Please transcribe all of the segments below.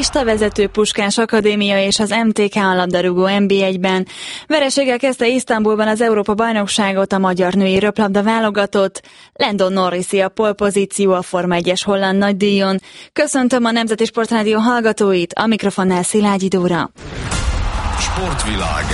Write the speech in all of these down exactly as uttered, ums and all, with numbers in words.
Listavezető Puskás Akadémia és az em té ká a labdarúgó en bé egyben. Vereséggel kezdte Isztambulban az Európa-bajnokságot a magyar női röplabda válogatott. Lando Norrisi a pole-pozíció a Forma egyes holland nagydíjon. Köszöntöm a Nemzeti Sportrádió hallgatóit, a mikrofonnál Szilágyi Dóra. Sportvilág.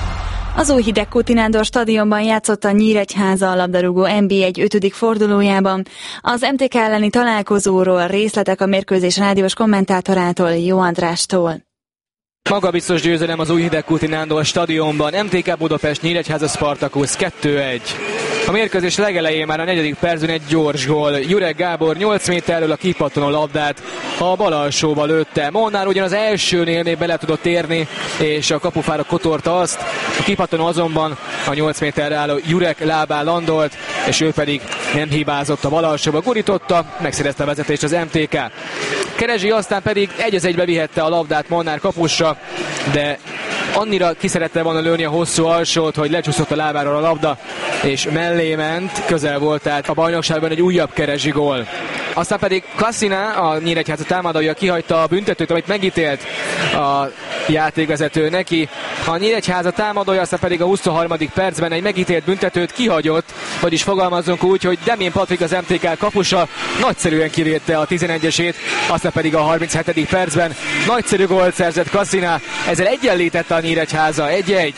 Az új Hidegkúti Nándor stadionban játszott a Nyíregyháza a labdarúgó en bé egy ötödik fordulójában. Az em té ká elleni találkozóról részletek a mérkőzés rádiós kommentátorától, Jó Andrástól. Magabiztos győzelem az új Hidegkúti Nándor stadionban, em té ká Budapest Nyíregyháza Spartacus kettő egy. A mérkőzés legelején már a negyedik percben egy gyors gól. Jurek Gábor nyolc méterről a kipattanó labdát a bal alsóba lőtte. Molnár ugyan az elsőnél még bele tudott érni, és a kapufára kotorta azt. A kipattanó azonban a nyolc méterre álló Jurek lábán landolt, és ő pedig nem hibázott, a bal alsóba gurította, megszerezte a vezetést az em té ká. Kerezsi aztán pedig egy az egybe vihette a labdát Molnár kapusra, de annyira ki szerette volna lőni a hosszú alsót, hogy lecsúszott a lábáról a labda, és mellé ment, közel volt, tehát a bajnokságban egy újabb Kerezsi gól. Aztán pedig Kassina, a Nyíregyháza támadója kihagyta a büntetőt, amit megítélt a játékvezető neki. A Nyíregyháza támadója aztán pedig a huszonharmadik percben egy megítélt büntetőt kihagyott, vagyis fogalmazunk úgy, hogy Demjén Patrik, az em té ká kapusa nagyszerűen kivédte a tizenegyesét, aztán pedig a harminchetedik percben nagyszerű gólt szerzett Kassina, ezzel egyenlítette a Nyíregyháza egy egy.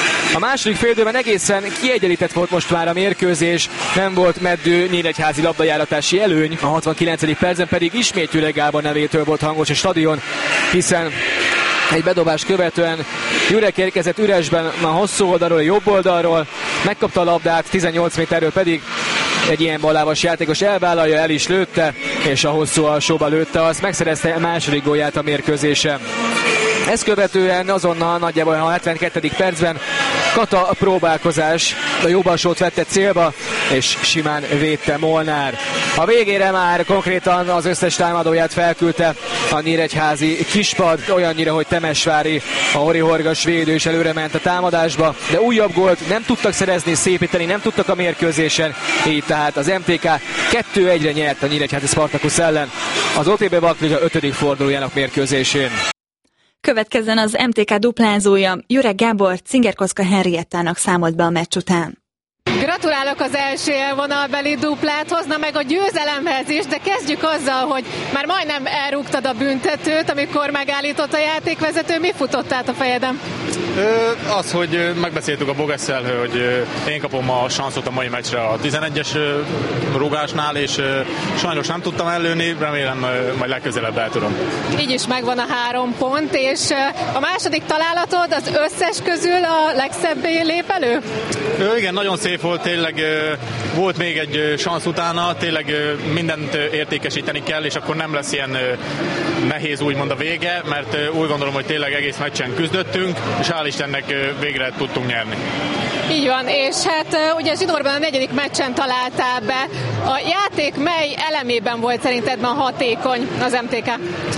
A második félidőben egészen kiegyenlített volt most már a mérkőzés, nem volt meddő nyíregyházi labdajáratási előny, a hatvankilencedik percben pedig ismét Jurek Gábor nevétől volt hangos a stadion, hiszen egy bedobás követően Jurek érkezett üresben a hosszú oldalról, a jobb oldalról, megkapta a labdát, tizennyolc méterről pedig egy ilyen ballábas játékos elvállalja, el is lőtte, és a hosszú alsóba lőtte, azt megszerezte a második gólját a mérkőzésen. Ezt követően azonnal nagyjából a hetvenkettedik percben Kata a próbálkozás, a jobb alsót vette célba, és simán védte Molnár. A végére már konkrétan az összes támadóját felküldte a nyíregyházi kispad, olyannyira, hogy Temesvári, a Hori Horga védő is előre ment a támadásba, de újabb gólt nem tudtak szerezni, szépíteni nem tudtak a mérkőzésen, így tehát az em té ká kettő egyre nyert a Nyíregyházi Spartacus ellen az o té bé Bakkliga ötödik fordulójának mérkőzésén. Következzen az em té ká duplázója, Jurek Gábor Cingerkoszka Henriettának számolt be a meccs után. Gratulálok az első élvonalbeli duplát, hozna meg a győzelemhez is, de kezdjük azzal, hogy már majdnem elrúgtad a büntetőt, amikor megállított a játékvezető. Mi futott át a fejeden? Ö, az, hogy megbeszéltük a Bogesszel, hogy én kapom a sanszot a mai meccsre a tizenegyes rúgásnál, és sajnos nem tudtam ellőni, remélem majd legközelebb el tudom. Így is megvan a három pont, és a második találatod az összes közül a legszebbé lép elő? Ö, igen, nagyon szép volt, tényleg volt még egy sansz utána, tényleg mindent értékesíteni kell, és akkor nem lesz ilyen nehéz úgymond a vége, mert úgy gondolom, hogy tényleg egész meccsen küzdöttünk, és hál' Istennek végre tudtunk nyerni. Így van, és hát ugye Zsidorban a negyedik meccsen találtál be. A játék mely elemében volt szerinted ma hatékony az em té ká?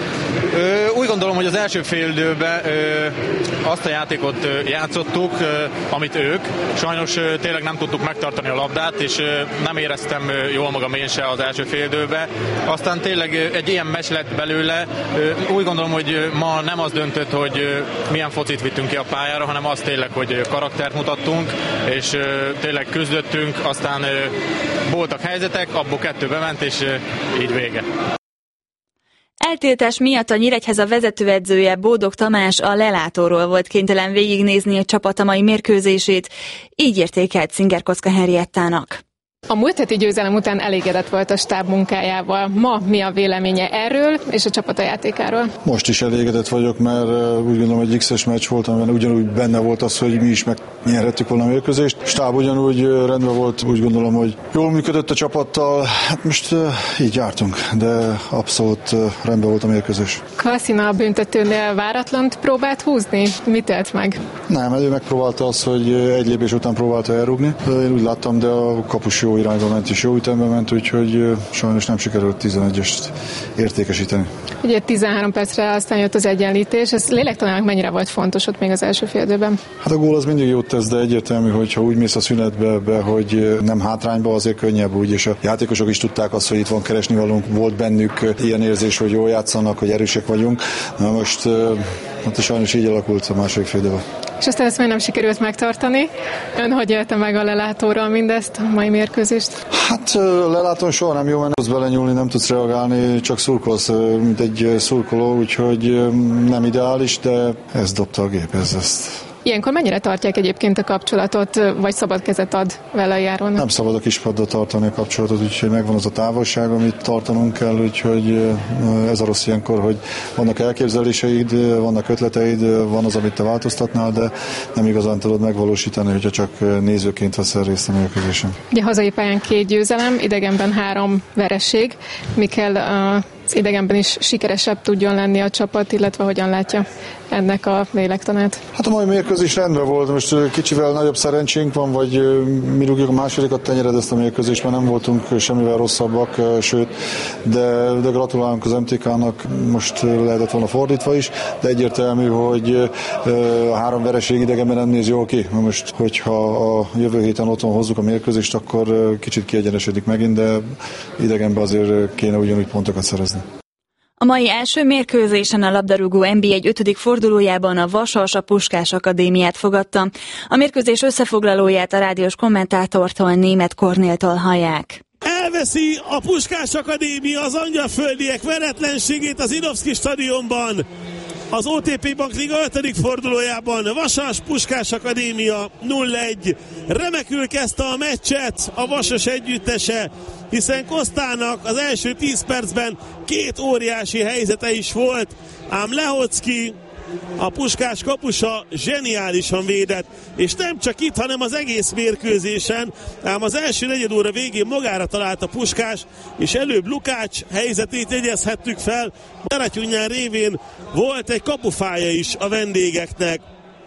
Ö, úgy gondolom, hogy az első fél időben ö, azt a játékot ö, játszottuk, ö, amit ők. Sajnos ö, tényleg nem tudtuk megtartani a labdát, és ö, nem éreztem ö, jól magam én se az első fél időben. Aztán tényleg ö, egy ilyen meccs lett belőle. Ö, úgy gondolom, hogy ö, ma nem az döntött, hogy ö, milyen focit vittünk ki a pályára, hanem az tényleg, hogy ö, karaktert mutattunk, és ö, tényleg küzdöttünk, aztán ö, voltak helyzetek, abból kettő bement, és ö, így vége. Eltiltás miatt a Nyíregyháza vezetőedzője, Bódog Tamás a lelátóról volt kénytelen végignézni a csapata mai mérkőzését, így értékelt Cingerkoszka Henriettának. A múlt heti győzelem után elégedett volt a stáb munkájával. Ma mi a véleménye erről és a csapata játékáról? Most is elégedett vagyok, mert úgy gondolom, hogy iksz-es meccs volt, amiben ugyanúgy benne volt az, hogy mi is megnyerhettük volna a mérkőzést. A stáb ugyanúgy rendben volt, úgy gondolom, hogy jól működött a csapattal. Hát most így jártunk, de abszolút rendben volt a mérkőzés. Kassina a büntetőnél váratlant próbált húzni? Mit élt meg? Nem, ő megpróbálta azt, hogy egy lépés után próbálta elrúgni. Én úgy láttam, de a kapus jó jó irányba ment és jó ütembe ment, úgyhogy sajnos nem sikerült tizenegyest értékesíteni. Ugye tizenhárom percre aztán jött az egyenlítés, ez lélektanának mennyire volt fontos ott még az első fél időben? Hát a gól az mindig jót tesz, de egyértelmű, hogy ha úgy mész a szünetbe, be, hogy nem hátrányba, azért könnyebb úgy, és a játékosok is tudták azt, hogy itt van keresni valunk, volt bennük ilyen érzés, hogy jól játszanak, hogy erősek vagyunk. Na most hát sajnos így alakult a második fél időben. És aztán ezt még nem sikerült megtartani. Ön hogy élte meg a lelátóról mindezt, a mai mérkőzést? Hát lelátón soha nem jó, mert tudsz belenyúlni, nem tudsz reagálni, csak szurkolsz, mint egy szurkoló, úgyhogy nem ideális, de ezt dobta a gép, ez ezt. Ilyenkor mennyire tartják egyébként a kapcsolatot, vagy szabad kezet ad vele a járónak? Nem szabad a kispadra tartani a kapcsolatot, úgyhogy megvan az a távolság, amit tartanunk kell, úgyhogy ez a rossz ilyenkor, hogy vannak elképzeléseid, vannak ötleteid, van az, amit te változtatnál, de nem igazán tudod megvalósítani, hogyha csak nézőként veszel részt a mérkőzésen. Ugye hazai pályán két győzelem, idegenben három vereség. Mi kell az idegenben is sikeresebb tudjon lenni a csapat, illetve hogyan látja ennek a lélektanát? Hát a mai mérkőzés rendben volt, most kicsivel nagyobb szerencsénk van, vagy mi rúgjuk a másodikat, tenyered ezt a mérkőzést, mert nem voltunk semmivel rosszabbak, sőt, de, de gratulálunk az em té ká-nak, most lehetett volna fordítva is, de egyértelmű, hogy a három vereség idegenben nem néz jól ki. Most, hogyha a jövő héten otthon hozzuk a mérkőzést, akkor kicsit kiegyenesedik megint, de idegenben azért kéne ugyanúgy pontokat szerezni. A mai első mérkőzésen a labdarúgó en bé egy ötödik fordulójában a Vasas a Puskás Akadémiát fogadta. A mérkőzés összefoglalóját a rádiós kommentátortól, Németh Kornéltól hallják. Elveszi a Puskás Akadémia az angyalföldiek veretlenségét az Inovszky stadionban. Az o té pé Bank Liga ötödik fordulójában Vasas Puskás Akadémia nulla egy. Remekül kezdte a meccset a Vasas együttese, hiszen Kosztának az első tíz percben két óriási helyzete is volt, ám Lehocki, a Puskás kapusa zseniálisan védett, és nem csak itt, hanem az egész mérkőzésen, ám az első negyed óra végén magára talált a Puskás, és előbb Lukács helyzetét jegyezhettük fel. Teratyunján révén volt egy kapufája is a vendégeknek.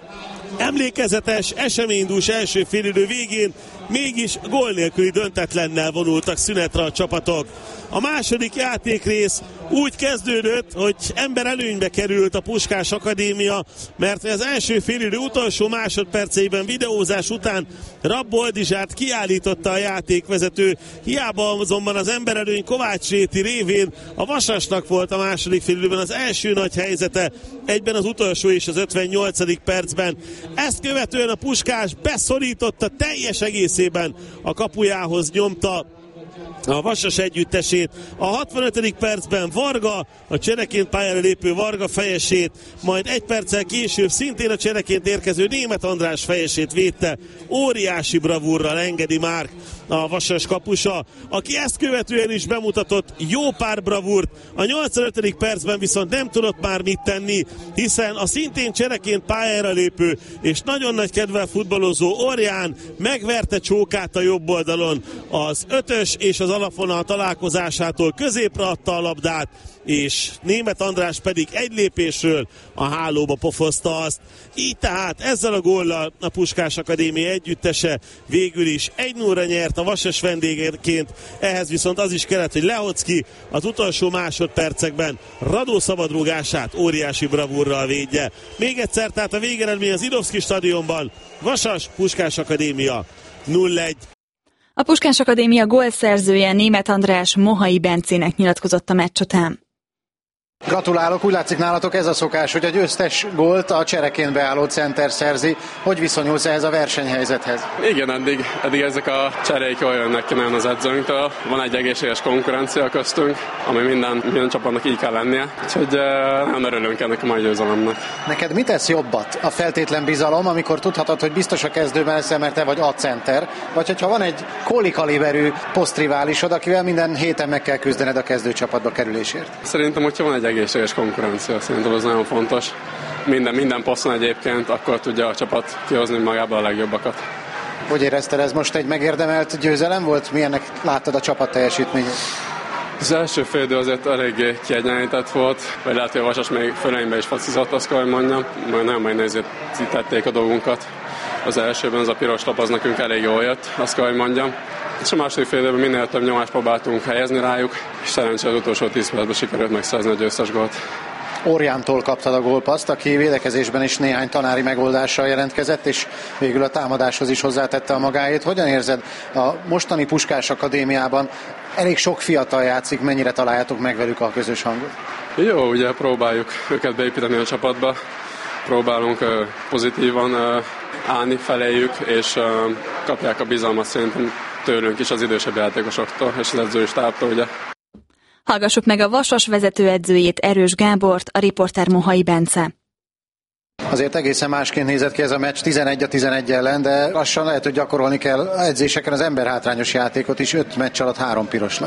Emlékezetes, eseménydús első félidő végén mégis gól nélküli döntetlennel vonultak szünetre a csapatok. A második játékrész úgy kezdődött, hogy ember előnybe került a Puskás Akadémia, mert az első félidő utolsó másodperceiben videózás után Rabb-Boldizsát kiállította a játékvezető. Hiába azonban az emberelőny Kovács Réti révén a Vasasnak volt a második félidőben az első nagy helyzete, egyben az utolsó és az ötvennyolcadik percben. Ezt követően a Puskás beszorította teljes egészében a kapujához, nyomta a Vasas együttesét. A hatvanötödik percben Varga, a csereként pályára lépő Varga fejesét, majd egy perccel később szintén a csereként érkező Németh András fejesét védte. Óriási bravúrral Engedi Márk, a Vasas kapusa, aki ezt követően is bemutatott jó pár bravúrt. A nyolcvanötödik percben viszont nem tudott már mit tenni, hiszen a szintén csereként pályára lépő és nagyon nagy kedvel futballozó Orján megverte Csókát a jobb oldalon. Az ötös és az alapvonal találkozásától középre adta a labdát, és Németh András pedig egy lépésről a hálóba pofozta azt. Így tehát ezzel a góllal a Puskás Akadémia együttese végül is egy nullra nyert a Vasas vendégeként, ehhez viszont az is kellett, hogy Lehocki az utolsó másodpercekben Radó szabadrúgását óriási bravúrral védje. Még egyszer, tehát a végeredmény az Inovszky stadionban Vasas Puskás Akadémia nulla egy. A Puskás Akadémia gólszerzője Németh András Mohai Bencének nyilatkozott a meccs után. Gratulálok, úgy látszik nálatok ez a szokás, hogy a győztes gólt a csereként beálló center szerzi. Hogy viszonyulsz ehhez a versenyhelyzethez? Igen, eddig, eddig ezek a cserék jól jönnek ki nagyon az edzőnktől. Van egy egészséges konkurencia köztünk, ami minden, minden csapatnak így kell lennie. Úgyhogy nagyon örülünk ennek a mai győzelemnek. Neked mit tesz jobbat? A feltétlen bizalom, amikor tudhatod, hogy biztos a kezdőben leszel, mert te vagy a center, vagy hogyha van egy Kohli kaliberű posztriválisod, akivel minden héten meg kell küzdened a kezdőcsapatba kerülésért? Szerintem, hogyha van egy egészséges konkurencia, szerintem az nagyon fontos. Minden, minden poszton egyébként, akkor tudja a csapat kihozni magából a legjobbakat. Hogy érezted, ez most egy megérdemelt győzelem volt? Milyennek láttad a csapat teljesítményét? Az első fél idő azért eléggé kiegyenlített volt, vagy lehet, hogy a Vasas még fölénybe is focizott, azt kell, hogy mondjam. Majd nagyon megnézítették a dolgunkat. Az elsőben az a piros lap az nekünk elég jól jött, azt kell, hogy mondjam. És a második fél időben minél több nyomást próbáltunk helyezni rájuk, és szerencsére az utolsó tíz percben sikerült megszerzni a győztes gólt. Óriántól kaptad a gólpasszt, aki védekezésben is néhány tanári megoldással jelentkezett, és végül a támadáshoz is hozzátette a magáét. Hogyan érzed a mostani Puskás Akadémiában? Elég sok fiatal játszik, mennyire találjátok meg velük a közös hangot? Jó, ugye próbáljuk őket beépíteni a csapatba, próbálunk pozitívan állni feléjük, és kapják a bizalmat szerintem tőlünk is, az idősebb játékosoktól, és az edzői stábtól, ugye. Hallgassuk meg a Vasas vezetőedzőjét, Erős Gábort, a riporter Mohai Bence. Azért egészen másként nézett ki ez a meccs, tizenegy a tizenegy ellen, de lassan lehet, hogy gyakorolni kell edzéseken az emberhátrányos játékot is, öt meccs alatt három pirosnak.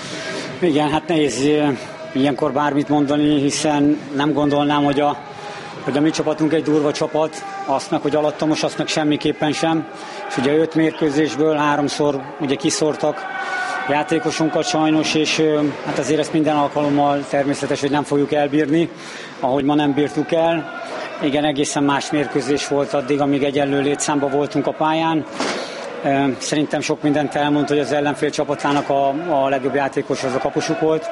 Igen, hát nehéz ilyenkor bármit mondani, hiszen nem gondolnám, hogy a, hogy a mi csapatunk egy durva csapat, azt meg, hogy alattomos, azt meg semmiképpen sem. És ugye öt mérkőzésből háromszor ugye kiszórtak játékosunkat sajnos, és hát azért ezt minden alkalommal természetes, hogy nem fogjuk elbírni, ahogy ma nem bírtuk el. Igen, egészen más mérkőzés volt addig, amíg egyenlő létszámban voltunk a pályán. Szerintem sok mindent elmond, hogy az ellenfél csapatának a, a legjobb játékos az a kapusuk volt.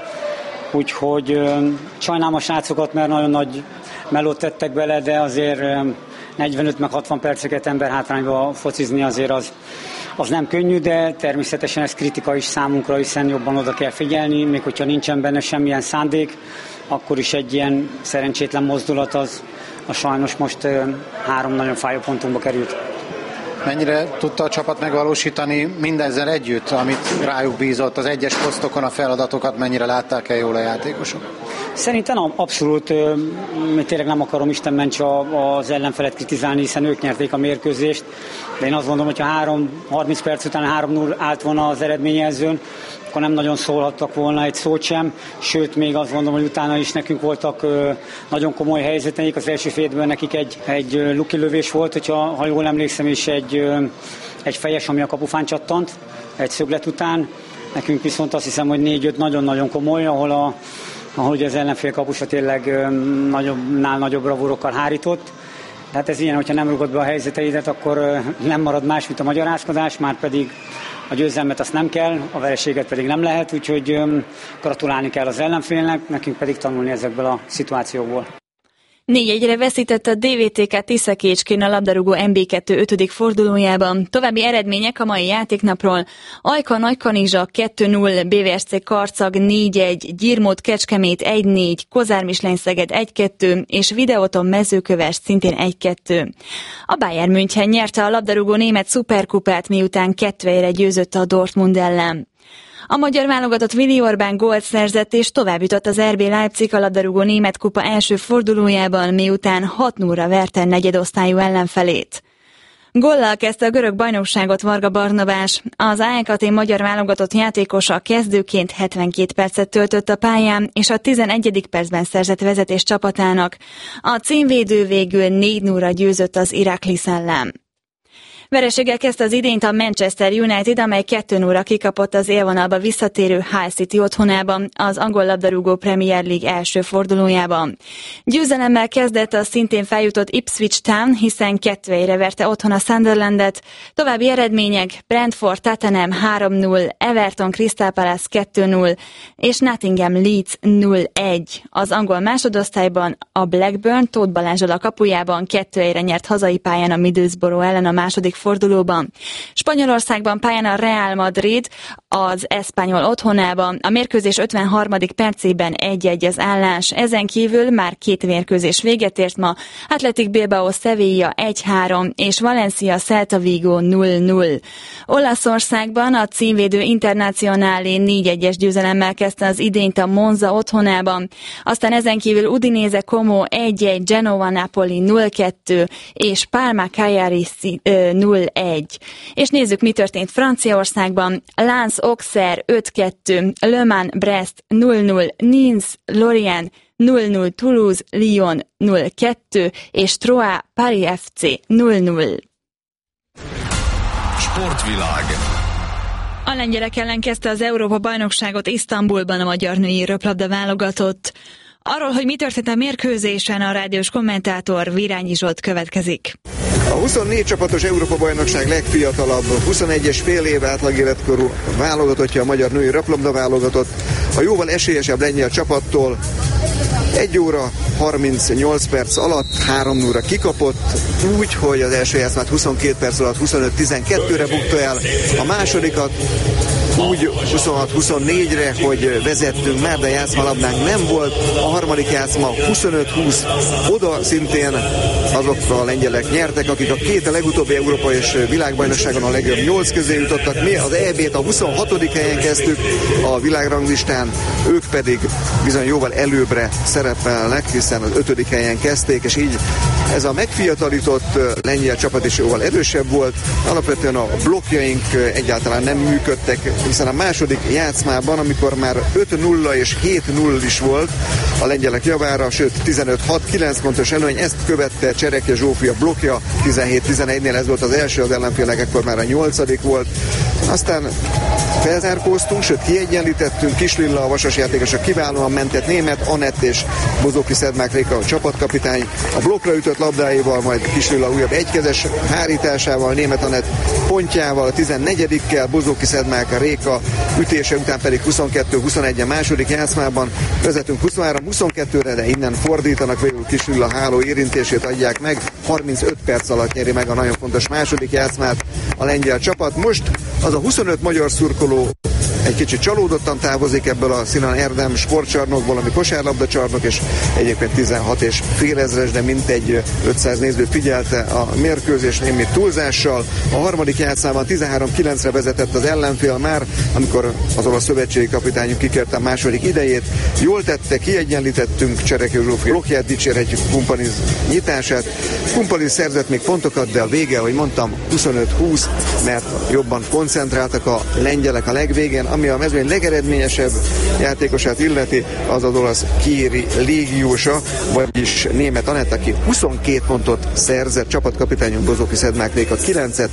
Úgyhogy sajnálom a srácokat, mert nagyon nagy melót tettek bele, de azért negyvenöt meg hatvan perceket emberhátrányba focizni azért az, az nem könnyű, de természetesen ez kritika is számunkra, hiszen jobban oda kell figyelni, még hogyha nincsen benne semmilyen szándék, akkor is egy ilyen szerencsétlen mozdulat az, az sajnos most három nagyon fájó pontunkba került. Mennyire tudta a csapat megvalósítani mindezzel együtt, amit rájuk bízott, az egyes posztokon a feladatokat, mennyire látták el jól a játékosok? Szerintem abszolút, tényleg nem akarom Isten ments az ellenfelet kritizálni, hiszen ők nyerték a mérkőzést, de én azt gondolom, hogy ha három harminc perc után három null állt volna az eredményjelzőn, akkor nem nagyon szólhattak volna egy szót sem, sőt még azt gondolom, hogy utána is nekünk voltak nagyon komoly helyzeteik, az első félidőben nekik egy, egy luki lövés volt, hogyha, ha jól emlékszem, és egy, egy fejes, ami a kapufán csattant, egy szöglet után, nekünk viszont azt hiszem, hogy négy-öt nagyon-nagyon komoly, ahol a ahogy az ellenfél kapusa tényleg nagyobbnál nagyobb bravúrokkal hárított. Hát ez ilyen, hogyha nem rúgod be a helyzeteidet, akkor nem marad más, mint a magyarázkodás, már pedig a győzelmet azt nem kell, a vereséget pedig nem lehet, úgyhogy gratulálni kell az ellenfélnek, nekünk pedig tanulni ezekből a szituációkból. négy egyre veszített a dé vé té ká Tiszakécskén a labdarúgó en bé kettő ötödik fordulójában. További eredmények a mai játéknapról. Ajka Nagykanizsa kettő null, bé vé es cé Karcag négy egy, Gyirmót Kecskemét egy négy, Kozár Misleny-Szeged egy kettő és Videóton Mezőköves szintén egy kettő. A Bayern München nyerte a labdarúgó német szuperkupát, miután kettő egyre győzött a Dortmund ellen. A magyar válogatott Willi Orbán gólt szerzett és továbbjutott az er bé Leipzig a labdarúgó német kupa első fordulójában, miután hat nullra verte negyedosztályú ellenfelét. Góllal kezdte a görög bajnokságot Varga Barnabás. Az á e ká té magyar válogatott játékosa kezdőként hetvenkét percet töltött a pályán, és a tizenegyedik percben szerzett vezetés csapatának. A címvédő végül négy nullra győzött az Iraklis ellen. Vereséggel kezdte az idényt a Manchester United, amely kettő nullra kikapott az élvonalba visszatérő Hull City otthonában, az angol labdarúgó Premier League első fordulójában. Győzelemmel kezdett a szintén feljutott Ipswich Town, hiszen kettő egyre verte otthon a Sunderlandet. További eredmények: Brentford Tottenham három null, Everton Crystal Palace kettő null és Nottingham Leeds null egy. Az angol másodosztályban a Blackburn Tóth Balázsral a kapujában kettő egyre nyert hazai pályán a Middlesbrough ellen a második fordulóban. Spanyolországban pályán a Real Madrid az Espanyol otthonában. A mérkőzés ötvenharmadik percében egy egy az állás. Ezen kívül már két mérkőzés véget ért ma. Athletic Bilbao Sevilla egy három és Valencia Celta Vigo null null. Olaszországban a címvédő Internazionale négy egyes győzelemmel kezdte az idényt a Monza otthonában. Aztán ezen kívül Udinese Como egy egy, Genova Napoli null kettő és Parma Cagliari null egy. És nézzük, mi történt Franciaországban. Lens Auxerre öt kettő, Le Mans Brest null null, Nice Lorient null null, Toulouse Lyon null kettő és Troyes Paris ef cé null null. Sportvilág. A lengyelek ellen kezdte az Európa-bajnokságot Isztambulban a magyar női röplabda válogatott. Arról, hogy mi történt a mérkőzésen, a rádiós kommentátor Virányi Zsolt következik. A huszonnégy csapatos Európa-bajnokság legfiatalabb, huszonegyes fél év átlagéletkorú válogatottja a magyar női röplabda válogatott, a jóval esélyesebb lengyel csapattól egy óra harmincnyolc perc alatt három nulla kikapott, úgy, hogy az első játszmát huszonkét perc alatt huszonöt tizenkettőre bukta el, a másodikat úgy huszonhat huszonnégyre, hogy vezettünk már, de játszmalabdánk nem volt. A harmadik játszma huszonöt húsz, oda szintén azok a lengyelek nyertek, akik a két a legutóbbi Európa és világbajnokságon a legjobb nyolc közé jutottak. Mi az é bét a huszonhatodik helyen kezdtük a világranglistán, ők pedig bizony jóval előbbre szerepelnek, hiszen az ötödik helyen kezdték, és így ez a megfiatalított lengyel csapat is jóval erősebb volt. Alapvetően a blokkjaink egyáltalán nem működtek, hiszen a második játszmában, amikor már öt nulla és hét nulla is volt a lengyelek javára, sőt tizenöt hat, kilenc pontos előny, ezt követte Csereke Zsófia blokkja, tizenhét tizenegynél ez volt az első, az ellenfélnek ekkor már a nyolcadik volt. Aztán felzárkóztunk, sőt kiegyenlítettünk, Kislilla a vasas játékosok kiválóan mentett, német Anett és Bozóki Szedmák Réka a csapatkapitány a blokkra ütött labdáival, majd Kislilla újabb egykezes hárításával, német Anett pontjával, a tizennegyedikkel, Bozóki Szedmák Réka ütése után pedig huszonkettő huszonegy a második játszmában, vezetünk huszonhárom huszonkettőre, de innen fordítanak, végül Kislilla háló érintését adják meg, harmincöt perc alatt nyeri meg a nagyon fontos második játszmát a lengyel csapat. Most az a huszonöt magyar szurkoló egy kicsit csalódottan távozik ebből a Sinan Erdem sportcsarnokból, ami kosárlabda csarnok, és egyébként tizenhat és fél ezres, de mintegy ötszáz néző figyelte a mérkőzés némi túlzással. A harmadik játszában tizenhárom kilencre vezetett az ellenfél már, amikor az olasz szövetségi kapitányunk kikérte a második idejét. Jól tette, kiegyenlítettünk, Csereke Zsófi blokkját dicsérhetjük, Kumpaniz nyitását. Kumpaniz szerzett még pontokat, de a vége, ahogy mondtam, huszonöt húsz, mert jobban koncentráltak a lengyelek a legvégén. Ami a mezőny legeredményesebb játékosát illeti, az az olasz Kieri légiósa, vagyis német Anett, aki huszonkét pontot szerzett, csapatkapitányunk Bozóki Szedmák Réka kilencet,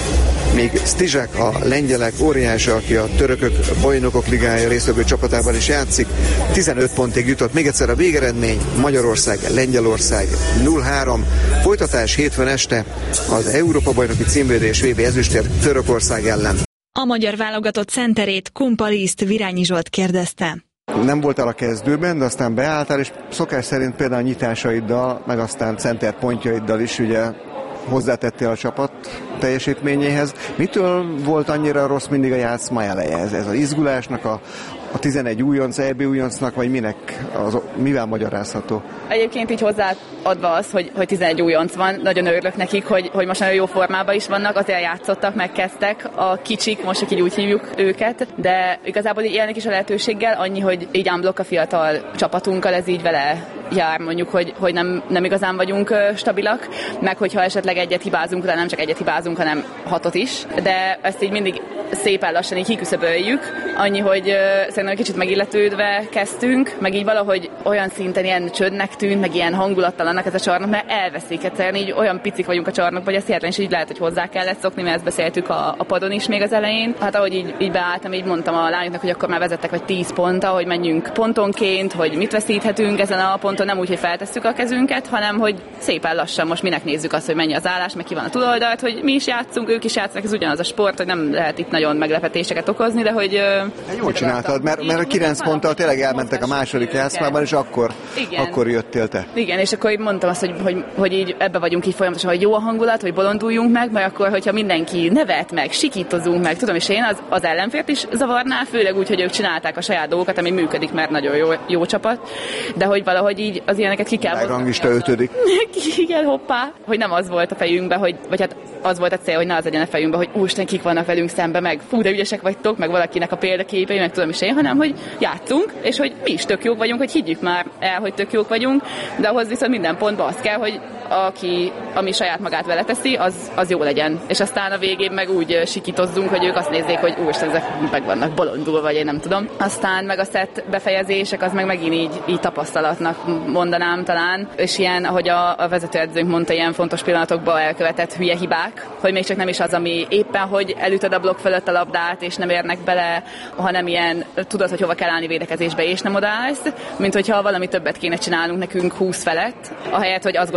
még Stizsák a lengyelek óriása, aki a törökök bajnokok ligája résztvevő csapatában is játszik, tizenöt pontig jutott. Még egyszer a végeredmény, Magyarország, Lengyelország nulla három. Folytatás hétfőn este az Európa-bajnoki címvédés vé bé ezüstért Törökország ellen. A magyar válogatott centerét, Kumpaliszt Virányi Zsolt kérdezte. Nem voltál a kezdőben, de aztán beálltál, és szokás szerint például a nyitásaiddal, meg aztán center pontjaiddal is ugye hozzátettél a csapat teljesítményéhez. Mitől volt annyira rossz mindig a játszma eleje? Ez, ez az izgulásnak, a, a tizenegy újonc, é bé újoncnak, vagy minek, az, mivel magyarázható? Egyébként így hozzáadva az, hogy, hogy tizenegy újonc van, nagyon örülök nekik, hogy, hogy most nagyon jó formában is vannak, azért játszottak, megkezdtek a kicsik, most így úgy hívjuk őket, de igazából élnek is a lehetőséggel, annyi, hogy így unblock a fiatal csapatunkkal, ez így vele jár, mondjuk, hogy, hogy nem, nem igazán vagyunk stabilak, meg hogyha esetleg egyet hibázunk, de nem csak egyet hibázunk, hanem hatot is, de ezt így mindig szépen lassan így kiküszöböljük, annyi, hogy uh, szerintem egy kicsit megilletődve kezdtünk, meg így valahogy olyan szinten ilyen csöndnek tűnt, meg ilyen hangulattal ez a csarnok, mert elveszik egyszerűen, így olyan picik vagyunk a csarnokban, hogy ezt hihetetlen, és így lehet, hogy hozzá kellett szokni, mert ezt beszéltük a, a padon is még az elején. Hát ahogy így, így beálltam, így mondtam a lányoknak, hogy akkor már vezettek vagy tíz ponttal, hogy menjünk pontonként, hogy mit veszíthetünk ezen a ponton, nem úgy, hogy feltesszük a kezünket, hanem hogy szépen lassan most minek nézzük azt, hogy mennyi az állás, meg ki van a túloldalt, hogy mi is játszunk, ők is játszanak, ez ugyanaz a sport, hogy nem lehet itt nagyon meglepetéseket okozni, de hogy... De jól csináltad, mert, mert a kilenc ponttal tényleg elmentek a második játszmában, és akkor, akkor jöttél te. Igen, és akkor mondtam azt, hogy, hogy, hogy így ebbe vagyunk így folyamatosan, hogy jó a hangulat, hogy bolonduljunk meg, mert akkor, hogyha mindenki nevet meg, sikítozunk meg, tudom is én, az, az ellenfélt is zavarná, főleg úgy, hogy ők csinálták a saját dolgokat, ami működik, mert nagyon jó, jó csapat, de hogy valahogy így az ilyeneket ki kell... Rangista ötödik. Igen, hoppá, hogy nem az volt a fejünkben, hogy, vagy hát az volt a cél, hogy ne az legyen a fejünkben, hogy úristen, kik vannak velünk szembe, meg fú, de ügyesek vagytok, meg valakinek a példaképei, meg tudom is én, hanem hogy játszunk, és hogy mi is tök jók vagyunk, hogy higgyük már el, hogy tök jók vagyunk, de ahhoz viszont minden pontban az kell, hogy aki, ami saját magát vele teszi, az, az jó legyen. És aztán a végén meg úgy sikítozzunk, hogy ők azt nézzék, hogy úristen, ezek meg vannak bolondul, vagy én nem tudom. Aztán meg a szett befejezések, az meg megint így, így tapasztalatnak mondanám talán, és ilyen, ahogy a, a vezetőedzőnk mondta, ilyen fontos pillanatokban elkövetett hülye hibák, hogy még csak nem is az, ami éppen, hogy elütöd a blokk fölött a labdát, és nem érnek bele, hanem ilyen, tudod, hogy hova kell állni védekezésbe, és nem odaállsz, mint hogyha valami többet kéne csinálnunk nekünk húsz felett, ahelyett, hogy azt gondolnánk, hogy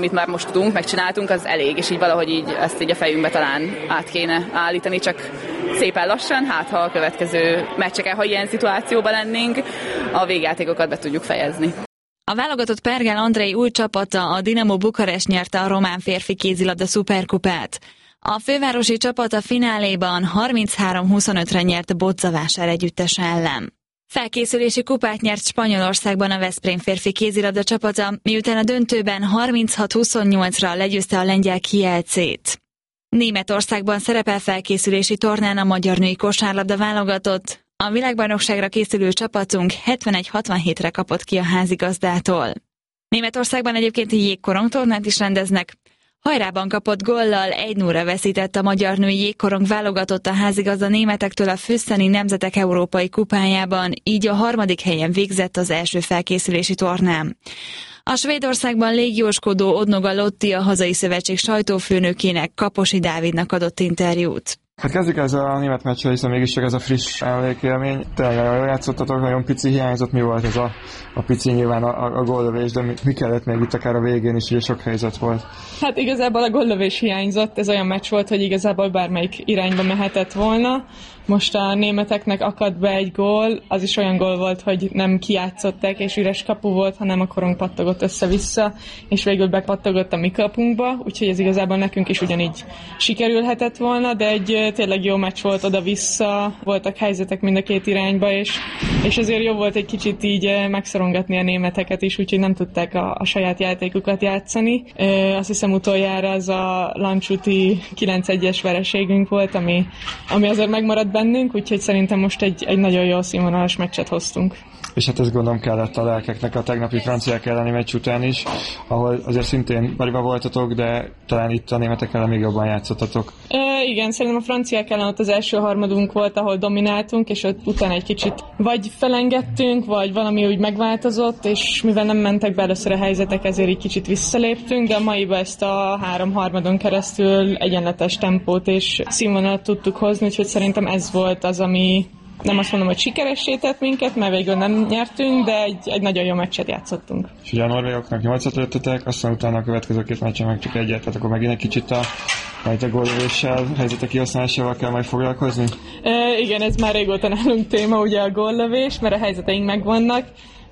amit már most tudunk, megcsináltunk, az elég, és így valahogy így ezt így a fejünkbe talán át kéne állítani, csak szépen lassan, hát ha a következő meccseken, ha ilyen szituációban lennénk, a végjátékokat be tudjuk fejezni. A válogatott Pergel Andrei új csapata, a Dinamo Bukarest nyerte a román férfi kézilabda szuperkupát. A fővárosi csapat a fináléban harminchárom huszonötre nyert Bodzavásár együttes ellen. Felkészülési kupát nyert Spanyolországban a Veszprém férfi kézilabda csapata, miután a döntőben harminchat huszonnyolcra legyőzte a lengyel Kielcét. Németországban szerepel felkészülési tornán a magyar női kosárlabda válogatott. A világbajnokságra készülő csapatunk hetvenegy hatvanhétre kapott ki a házigazdától. Németországban egyébként jégkorong tornát is rendeznek. Hajrában kapott góllal egy nullra veszített a magyar női jégkorong válogatott a házigazda németektől a Füsszeni Nemzetek Európai Kupájában, így a harmadik helyen végzett az első felkészülési tornán. A Svédországban légióskodó Odnoga Lotti a hazai szövetség sajtófőnökének, Kaposi Dávidnak adott interjút. Hát kezdjük ezzel a német meccsel, hiszen mégiscsak ez a friss emlékélmény. Tényleg jól játszottatok, nagyon pici hiányzott. Mi volt ez a, a pici, nyilván a, a góllövés, de mi, mi kellett még itt akár a végén is, ugye sok helyzet volt? Hát igazából a góllövés hiányzott, ez olyan meccs volt, hogy igazából bármelyik irányba mehetett volna. Most a németeknek akadt be egy gól, az is olyan gól volt, hogy nem kijátszották, és üres kapu volt, hanem a korong pattogott össze-vissza, és végül bepattogott a mi kapunkba, úgyhogy ez igazából nekünk is ugyanígy sikerülhetett volna, de egy tényleg jó meccs volt oda-vissza, voltak helyzetek mind a két irányba, és, és azért jó volt egy kicsit így megszorongatni a németeket is, úgyhogy nem tudták a, a saját játékukat játszani. E, azt hiszem utoljára az a Lancsúti kilenc egyes vereségünk volt, ami, ami azért megmaradt bennünk, úgyhogy szerintem most egy, egy nagyon jó színvonalas meccset hoztunk. És hát ezt gondolom kellett a lelkeknek a tegnapi franciák elleni meccs után is, ahol azért szintén bariba voltatok, de talán itt a németek ellen még jobban játszottatok. E, igen, szerintem a franciák ellen ott az első harmadunk volt, ahol domináltunk, és ott utána egy kicsit vagy felengedtünk, vagy valami úgy megváltozott, és mivel nem mentek be először a helyzetek, ezért egy kicsit visszaléptünk, de a maiba ezt a három harmadon keresztül egyenletes tempót és színvonalat tudtuk hozni, úgyhogy szerintem ez volt az, ami nem azt mondom, hogy sikeressé tett minket, mert végül nem nyertünk, de egy, egy nagyon jó meccset játszottunk. És ugye a norvégoknak nyolcat lőttetek, aztán utána a következő két meccsen meg csak egyet, tehát akkor megint egy kicsit a, majd a góllövéssel, helyzetek kihasználásával kell majd foglalkozni? E, igen, ez már régóta nálunk téma, ugye a góllövés, mert a helyzeteink megvannak,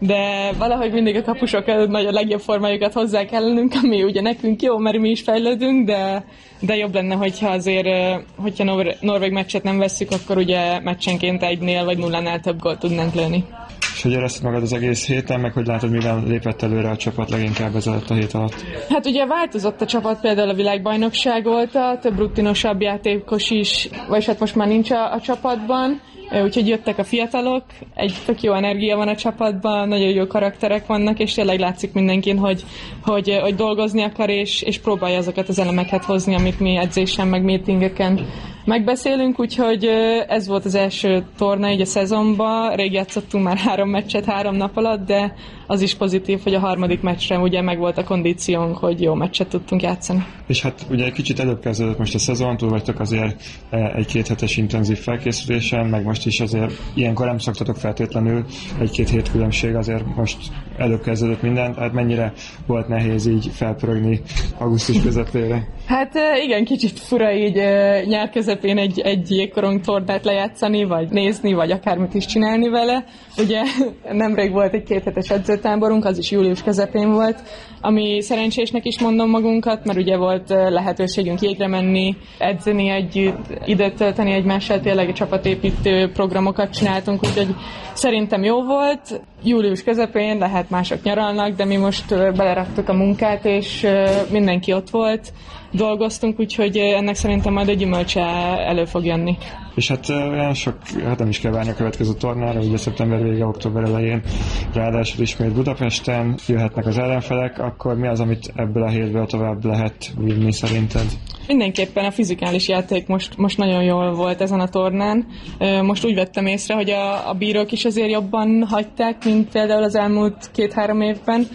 de valahogy mindig a kapusok előtt nagy a legjobb formájukat hozzák ellenünk, ami ugye nekünk jó, mert mi is fejlődünk, de, de jobb lenne, hogyha azért, hogyha Nor- norvég meccset nem vesszük, akkor ugye meccsenként egynél vagy nullánál több gólt tudnánk lőni. És hogy érezted magad az egész héten, meg hogy látod, mivel lépett előre a csapat leginkább ez alatt a hét alatt? Hát ugye változott a csapat, például a világbajnokság óta, több rutinosabb játékos is, vagy hát most már nincs a, a csapatban, úgyhogy jöttek a fiatalok, egy tök jó energia van a csapatban, nagyon jó karakterek vannak, és tényleg látszik mindenkin, hogy, hogy, hogy dolgozni akar, és, és próbálja azokat az elemeket hozni, amit mi edzésen, meg meetingeken megbeszélünk, úgyhogy ez volt az első torna így a szezonban, rég játszottunk már három meccset három nap alatt, de az is pozitív, hogy a harmadik meccsre ugye megvolt a kondíciónk, hogy jó meccset tudtunk játszani. És hát ugye egy kicsit előbb kezdődött most a szezon, túl vagytok azért egy-két hetes intenzív felkészülésen, meg most is azért ilyenkor nem szoktatok feltétlenül, egy-két hét különbség, azért most előbb kezdődött minden, tehát mennyire volt nehéz így felpörögni augusztus közepére? Hát igen, kicsit fura így nyár közepén egy, egy jégkorong tornát lejátszani, vagy nézni, vagy akármit is csinálni vele. Ugye nemrég volt egy két hetes edzőtáborunk, az is július közepén volt, ami szerencsésnek is mondom magunkat, mert ugye volt lehetőségünk jégre menni, edzeni együtt, időt tölteni egymással, tényleg csapatépítő programokat csináltunk, úgyhogy szerintem jó volt. Július közepén lehet mások nyaralnak, de mi most beleraktuk a munkát, és mindenki ott volt, dolgoztunk, úgyhogy ennek szerintem majd egy gyümölcse elő fog jönni. És hát olyan sok, hát nem is kell várni a következő tornára, ugye szeptember vége, október elején, ráadásul ismét Budapesten jöhetnek az ellenfelek, akkor mi az, amit ebből a hétből tovább lehet vinni szerinted? Mindenképpen a fizikális játék most, most nagyon jól volt ezen a tornán. Most úgy vettem észre, hogy a, a bírók is azért jobban hagyták, mint például az elmúlt két-három évben.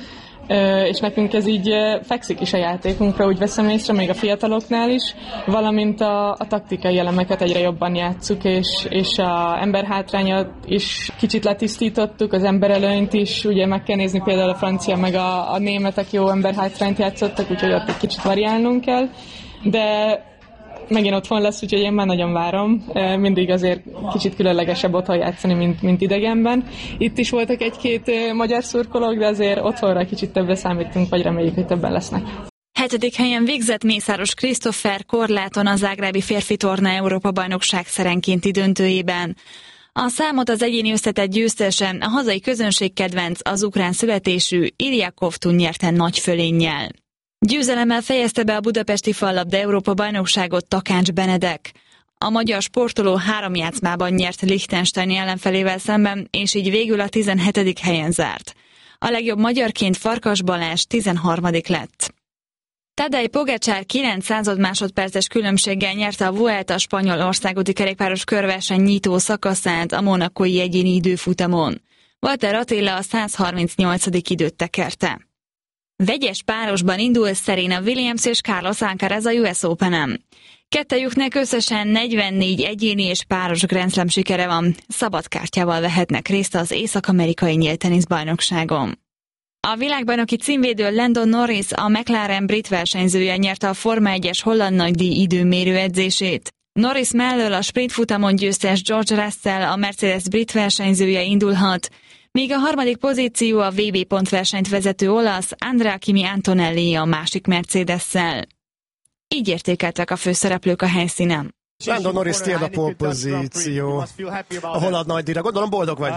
és nekünk ez így fekszik is a játékunkra, úgy veszem észre, még a fiataloknál is, valamint a, a taktikai elemeket egyre jobban játsszuk, és, és a emberhátrányat is kicsit letisztítottuk, az emberelőnyt is, ugye meg kell nézni, például a francia meg a, a németek jó emberhátrányt játszottak, úgyhogy ott egy kicsit variálnunk kell, de megint otthon lesz, úgyhogy én már nagyon várom. Mindig azért kicsit különlegesebb otthon játszani, mint, mint idegenben. Itt is voltak egy-két magyar szurkolók, de azért otthonra kicsit többre számítunk, vagy reméljük, hogy többen lesznek. Hetedik helyen végzett Mészáros Krisztófer korláton a zágrábi férfi torna Európa-bajnokság szerenkénti döntőjében. A számot az egyéni összetett győztese, a hazai közönség kedvenc, az ukrán születésű Ilja Kovtun nyerte nagy fölénnyel. Győzelemmel fejezte be a budapesti fallabda Európa-bajnokságot Takács Benedek. A magyar sportoló három játszmában nyert Liechtenstein ellenfelével szemben, és így végül a tizenhetedik helyen zárt. A legjobb magyarként Farkas Balázs tizenharmadik lett. Tadej Pogačar kilenc század másodperces különbséggel nyerte a Vuelta spanyol országúti kerékpáros körverseny nyitó szakaszát a monacói egyéni időfutamon. Walter Attila a száz harmincnyolcadik időt tekerte. Vegyes párosban indul Serena Williams és Carlos Alcaraz a U S Openen. Kettejüknek összesen negyvennégy egyéni és páros Grand Slam sikere van, szabadkártyával vehetnek részt az észak-amerikai nyílteniszbajnokságon. A világbajnoki címvédő Lando Norris, a McLaren brit versenyzője nyerte a Forma egyes holland nagydíj időmérő edzését. Norris mellől a sprintfutamon győztes George Russell, a Mercedes brit versenyzője indulhat, míg a harmadik pozíció a vé bé pontversenyt vezető olasz Andrea Kimi Antonelli a másik Mercedes-szel. Így értékeltek a főszereplők a helyszínen. Lando Norris, tiéd a pole pozíció. A holland nagydíjra. Gondolom boldog vagy?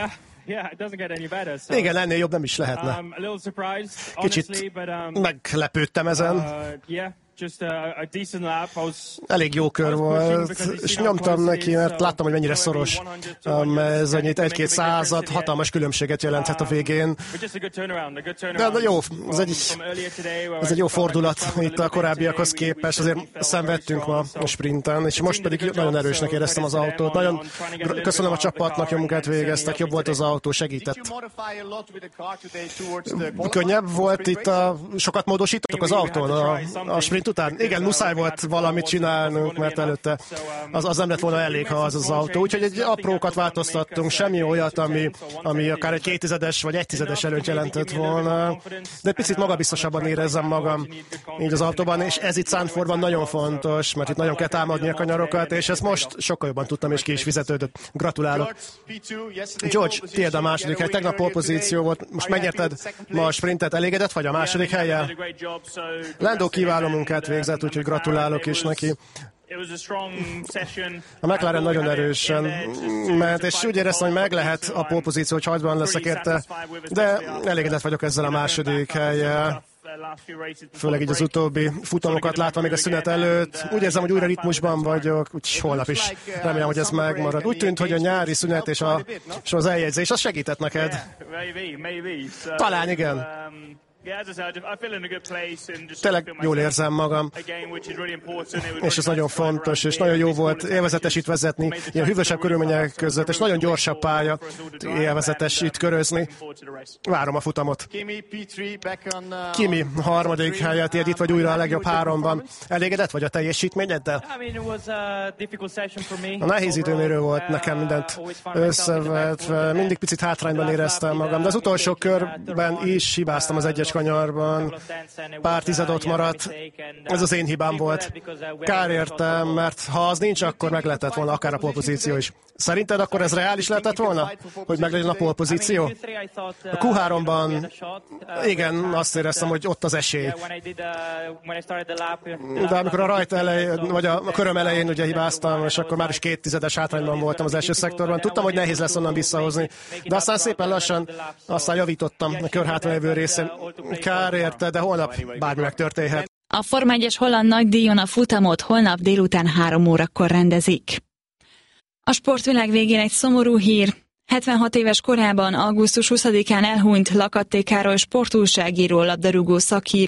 Igen, ennél jobb nem is lehetne. Kicsit meglepődtem ezen. Elég jó kör volt, és nyomtam neki, mert láttam, hogy mennyire szoros ez annyit, egy-két század, hatalmas különbséget jelenthet a végén. De jó, ez egy, ez egy jó fordulat itt a korábbiakhoz képest, azért szenvedtünk ma a sprinten, és most pedig nagyon erősnek éreztem az autót. Nagyon köszönöm a csapatnak, jó munkát végeztek, jobb volt az autó, segített. Könnyebb volt itt, a, sokat módosítottuk az autón a, a sprint után. Igen, muszáj volt valamit csinálnunk, mert előtte az, az nem lett volna elég, ha az az autó. Úgyhogy egy aprókat változtattunk, semmi olyat, ami, ami akár egy kétizedes vagy egytizedes előnyt jelentett volna. De picit magabiztosabban érezzem magam így az autóban, és ez itt Zandvoortban nagyon fontos, mert itt nagyon kell támadni a kanyarokat, és ezt most sokkal jobban tudtam, és ki is fizetődött. Gratulálok. George, tiéd a második hely. Tegnap pole pozíció volt, most megnyerted ma a sprintet. Elégedett vagy a második hellyel? Lando kiváló munkát végzett, úgyhogy gratulálok is neki. A McLaren nagyon erősen ment, és úgy éreztem, hogy meg lehet a pole pozíció, hogy hajtban leszek érte, de elégedett vagyok ezzel a második hellyel. Főleg így az utóbbi futamokat látva még a szünet előtt. Úgy érzem, hogy újra ritmusban vagyok, úgyhogy holnap is remélem, hogy ez megmarad. Úgy tűnt, hogy a nyári szünet és, a, és az eljegyzés, az segített neked. Talán igen. Tényleg jól érzem magam, és ez nagyon fontos, és nagyon jó volt élvezetes itt vezetni, ilyen hűvösebb körülmények között, és nagyon gyorsabb pálya, élvezetes itt körözni. Várom a futamot. Kimi, harmadik helyet ért, itt vagy újra a legjobb háromban. Elégedett vagy a teljesítményeddel? A nehéz időmérő volt nekem mindent összevetve, mindig picit hátrányban éreztem magam, de az utolsó körben is hibáztam az egyes kanyarban, pár tizedot maradt, ez az én hibám volt. Kár értem, mert ha az nincs, akkor meg lehetett volna akár a polpozíció is. Szerinted akkor ez reális lehetett volna, hogy meglegyen a polpozíció? A kú háromban igen, azt éreztem, hogy ott az esély. De amikor a rajt elején, vagy a köröm elején ugye hibáztam, és akkor már is két tizedes hátrányban voltam az első szektorban, tudtam, hogy nehéz lesz onnan visszahozni. De aztán szépen lassan, aztán javítottam a kör hátralévő részén. Kár érte, de holnap bármi megtörténhet. A Forma egyes holland nagydíjon a futamot holnap délután három órakor rendezik. A sportvilág végén egy szomorú hír. hetvenhat éves korában augusztus huszadikán elhunyt Lakatté Károly sportújságíró, labdarúgó szakíró.